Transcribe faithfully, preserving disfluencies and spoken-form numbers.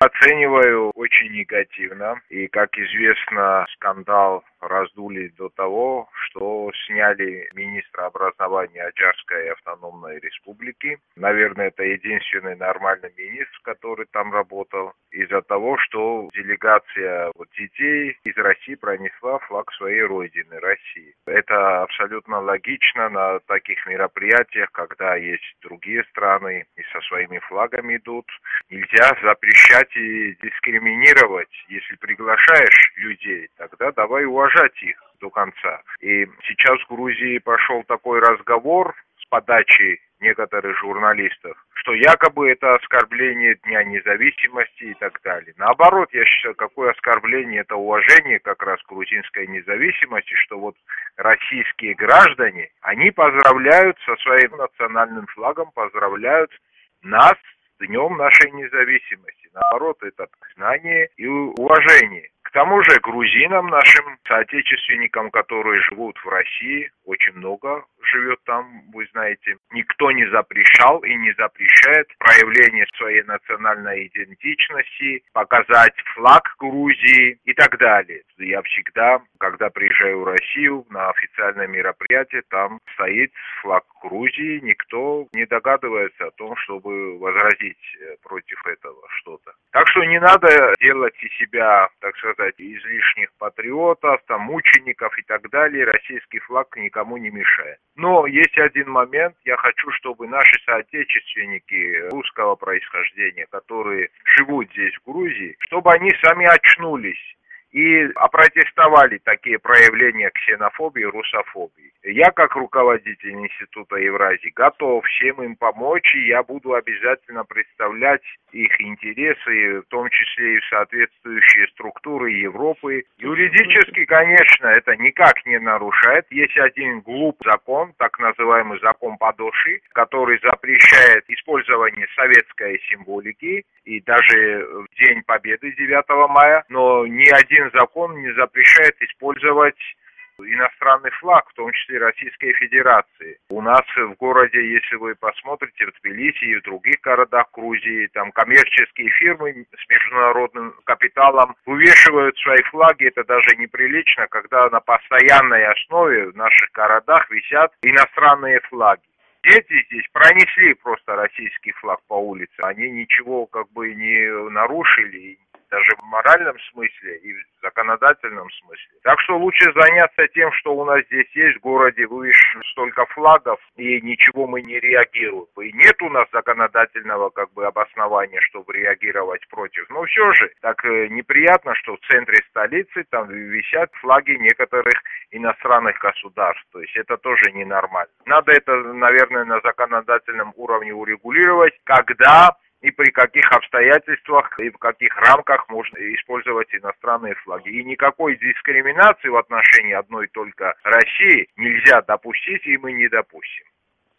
Оцениваю очень негативно. И, как известно, скандал раздули до того, что сняли министра образования Аджарской автономной республики. Наверное, это единственный нормальный министр, который там работал, из-за того, что делегация вот детей из России пронесла флаг своей родины, России. Это абсолютно логично на таких мероприятиях, когда есть другие страны и со своими флагами идут. Нельзя запрещать и дискриминировать. Если приглашаешь людей, тогда давай уважать их до конца. И сейчас в Грузии пошел такой разговор с подачи некоторых журналистов, что якобы это оскорбление Дня независимости и так далее. Наоборот, я считаю, какое оскорбление, это уважение как раз грузинской независимости, что вот российские граждане, они поздравляют со своим национальным флагом, поздравляют нас с Днем нашей независимости. Наоборот, это признание и уважение. К тому же грузинам, нашим соотечественникам, которые живут в России, очень много живет там, вы знаете, никто не запрещал и не запрещает проявление своей национальной идентичности, показать флаг Грузии и так далее. Я всегда, когда приезжаю в Россию на официальное мероприятие, там стоит флаг Грузии, никто не догадывается о том, чтобы возразить против этого что-то. Так что не надо делать из себя, так сказать, излишних патриотов, там, мучеников и так далее. Российский флаг никому не мешает. Но есть один момент. Я хочу, чтобы наши соотечественники русского происхождения, которые живут здесь, в Грузии, чтобы они сами очнулись и опротестовали такие проявления ксенофобии и русофобии. Я, как руководитель Института Евразии, готов всем им помочь, и я буду обязательно представлять их интересы, в том числе и в соответствующие структуры Европы. Юридически, конечно, это никак не нарушает. Есть один глупый закон, так называемый закон Падоши, который запрещает использование советской символики, и даже в День Победы девятого мая, но ни один закон не запрещает использовать иностранный флаг, в том числе Российской Федерации. У нас в городе, если вы посмотрите, в Тбилиси и в других городах Грузии, там коммерческие фирмы с международным капиталом вывешивают свои флаги. Это даже неприлично, когда на постоянной основе в наших городах висят иностранные флаги. Дети здесь пронесли просто российский флаг по улице. Они ничего как бы не нарушили, даже в моральном смысле и в законодательном смысле. Так что лучше заняться тем, что у нас здесь есть в городе, вывешено столько флагов, и ничего мы не реагируем. И нет у нас законодательного как бы обоснования, чтобы реагировать против. Но все же так э, неприятно, что в центре столицы там висят флаги некоторых иностранных государств. То есть это тоже ненормально. Надо это, наверное, на законодательном уровне урегулировать, когда и при каких обстоятельствах и в каких рамках можно использовать иностранные флаги. И никакой дискриминации в отношении одной только России нельзя допустить, и мы не допустим.